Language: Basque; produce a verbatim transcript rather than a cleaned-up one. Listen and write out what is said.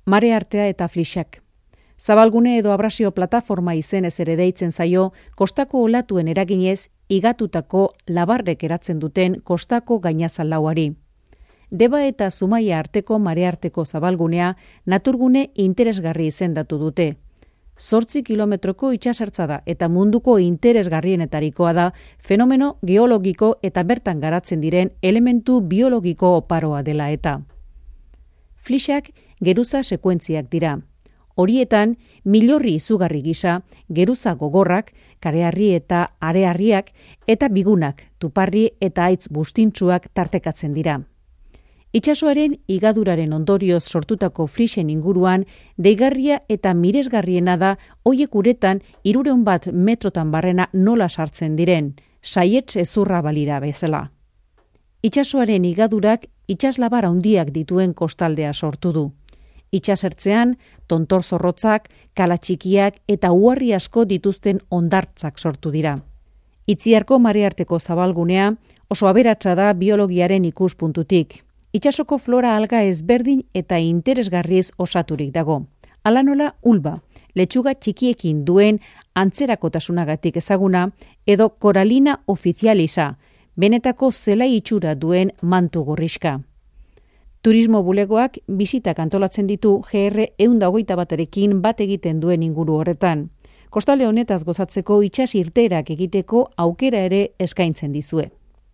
Mare artea eta Flixak. Zabalgune edo abrazio plataforma izenez ere deitzen zaio, kostako olatuen eraginez, igatutako labarrek eratzen duten kostako gainazalauari. Deba eta Zumaia arteko mare arteko zabalgunea naturgune interesgarri izendatu dute. Zortzi kilometroko itsasertza da eta munduko interesgarrienetarikoa da fenomeno geologiko eta bertan garatzen diren elementu biologiko oparoa dela eta. Flixak geruza sekuentziak dira. Horietan, milorri izugarri gisa, geruza gogorrak, kareharri eta areharriak eta bigunak, tuparri eta aitz bustintsuak tartekatzen dira. Itsasoaren igaduraren ondorioz sortutako Flixen inguruan, deigarria eta miresgarriena da hoiek uretan hirurehun bat metrotan barrena nola sartzen diren, saiets ezurra balira bezala. Itsasoaren igadurak itsaslabar handiak dituen kostaldea sortu du. Itsasertzean, tontor zorrotzak, kala txikiak eta uharri asko dituzten hondartzak sortu dira. Itziarko marearteko zabalgunea oso aberatsa da biologiaren ikuspuntutik. Itsasoko flora alga ezberdin eta interesgarriez osaturik dago. Hala nola ulba, letxuga txikiekin duen antzerakotasunagatik ezaguna, edo koralina ofizialisa, benetako zelai itxura duen mantu gorrixka. Turismo bulegoak bisitak antolatzen ditu G R ehun eta hogeita batarekin bat egiten duen inguru horretan. Kostalde honetaz gozatzeko itsas irteerak egiteko aukera ere eskaintzen dizue.